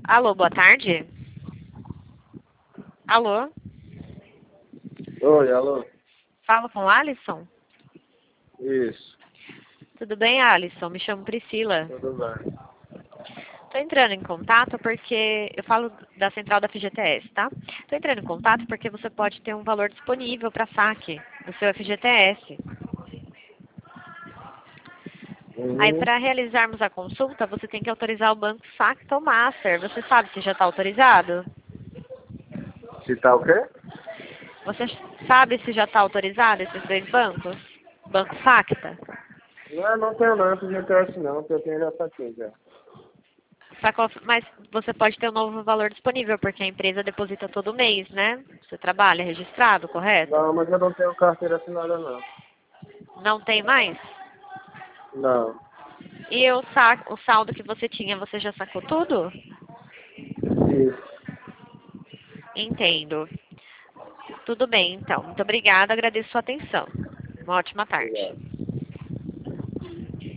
Alô, boa tarde. Alô? Oi, alô? Falo com o Alisson? Isso, Tudo bem, Alisson? Me chamo Priscila. tudo bem. Estou entrando em contato porque... Eu falo da central da FGTS, tá? Estou entrando em contato porque você pode ter um valor disponível para saque do seu FGTS. Aí, Uhum. para realizarmos a consulta, você tem que autorizar o Banco Facta ou Master. Você sabe se já está autorizado? Se tá o quê? Você sabe se já está autorizado esses dois bancos? Banco Facta? Não tenho não, FGTS não, porque eu tenho já aqui já. Mas você pode ter um novo valor disponível, porque a empresa deposita todo mês, né? Você trabalha registrado, correto? Não, mas eu não tenho carteira assinada não. Não tem mais? Não. E o saldo que você tinha, você já sacou tudo? Isso. Entendo. Tudo bem, então. Muito obrigada, agradeço sua atenção. Uma ótima tarde. Obrigado.